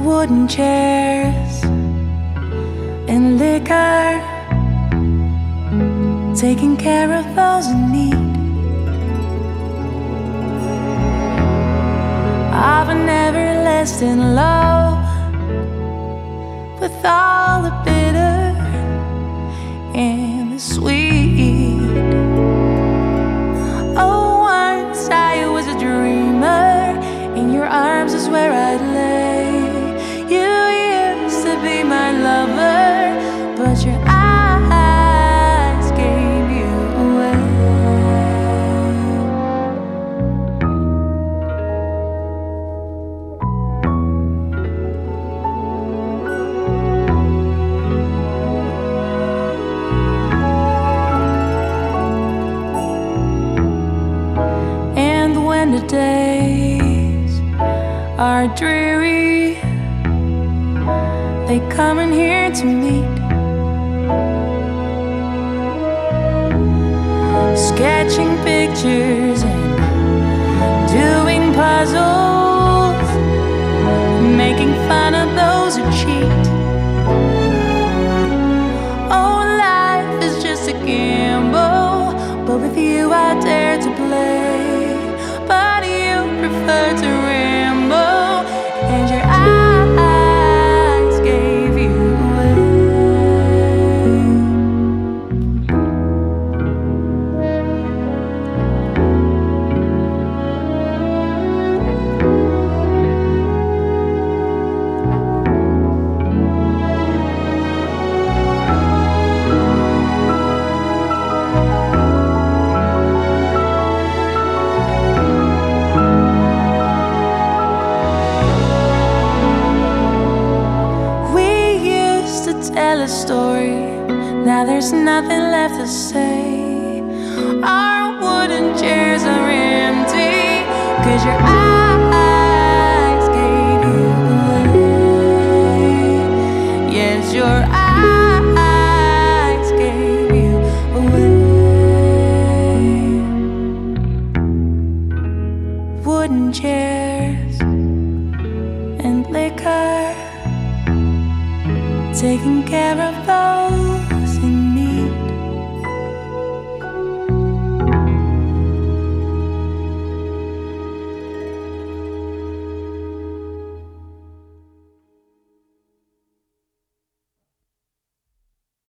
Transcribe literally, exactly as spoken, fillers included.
wooden chairs and liquor, taking care of those in need. Of an everlasting love, with all the bitter and the sweet. Oh, once I was a dreamer, in your arms is where I'd lay. You used to be my lover, but your eyes gave you away. And when the days are dreary, they come in here to meet, sketching pictures and doing puzzles, making fun of those who cheat. Oh, life is just a gamble, but with you I dare to play. But you prefer to ramble, and your eyes gave you away. Tell a story, now there's nothing left to say. Our wooden chairs are empty, 'cause your eyes gave you away. Yes, your eyes gave you away. Wooden chairs and liquor, taking care of those